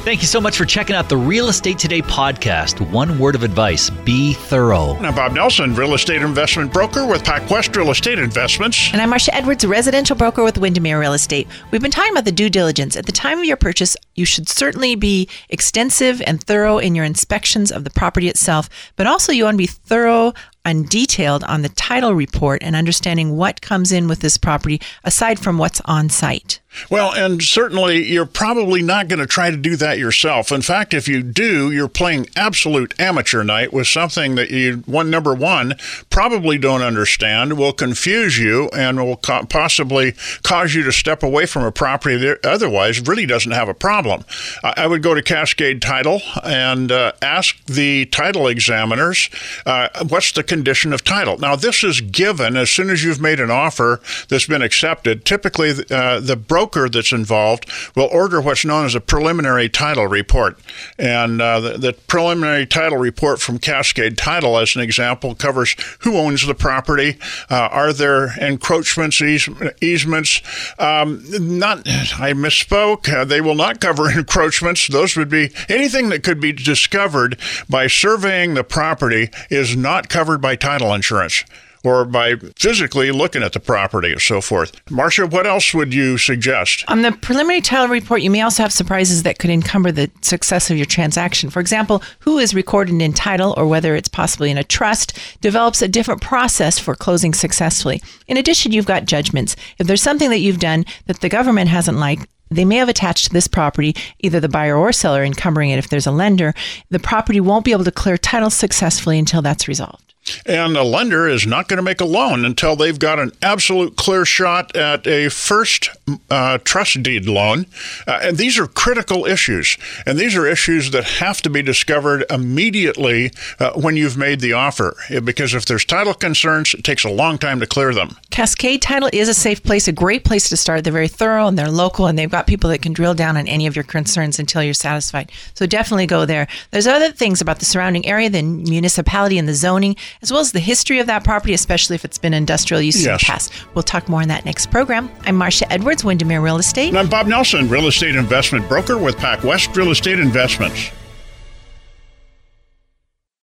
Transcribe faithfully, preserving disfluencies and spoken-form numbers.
Thank you so much for checking out the Real Estate Today podcast. One word of advice: be thorough. I'm Bob Nelson, real estate investment broker with PacWest Real Estate Investments. And I'm Marcia Edwards, residential broker with Windermere Real Estate. We've been talking about the due diligence. At the time of your purchase, you should certainly be extensive and thorough in your inspections of the property itself, but also you want to be thorough and detailed on the title report and understanding what comes in with this property aside from what's on site. Well, and certainly you're probably not going to try to do that yourself. In fact, if you do, you're playing absolute amateur night with something that you, one number one, probably don't understand, will confuse you, and will co- possibly cause you to step away from a property that otherwise really doesn't have a problem. I, I would go to Cascade Title and uh, ask the title examiners, uh, what's the condition of title? Now, this is given as soon as you've made an offer that's been accepted. Typically, uh, the broker that's involved will order what's known as a preliminary title report. And uh, the, the preliminary title report from Cascade Title, as an example, covers who owns the property, uh, are there encroachments, eas- easements. Um, not, I misspoke. Uh, they will not cover encroachments. Those would be anything that could be discovered by surveying the property is not covered by title insurance, or by physically looking at the property and so forth. Marcia, what else would you suggest? On the preliminary title report, you may also have surprises that could encumber the success of your transaction. For example, who is recorded in title, or whether it's possibly in a trust, develops a different process for closing successfully. In addition, you've got judgments. If there's something that you've done that the government hasn't liked, they may have attached to this property, either the buyer or seller encumbering it if there's a lender. The property won't be able to clear title successfully until that's resolved. And a lender is not going to make a loan until they've got an absolute clear shot at a first uh, trust deed loan. Uh, and these are critical issues. And these are issues that have to be discovered immediately uh, when you've made the offer. Because if there's title concerns, it takes a long time to clear them. Cascade Title is a safe place, a great place to start. They're very thorough and they're local, and they've got people that can drill down on any of your concerns until you're satisfied. So definitely go there. There's other things about the surrounding area, the municipality and the zoning, as well as the history of that property, especially if it's been industrial use yes. in the past. We'll talk more in that next program. I'm Marcia Edwards, Windermere Real Estate. And I'm Bob Nelson, real estate investment broker with PacWest Real Estate Investments.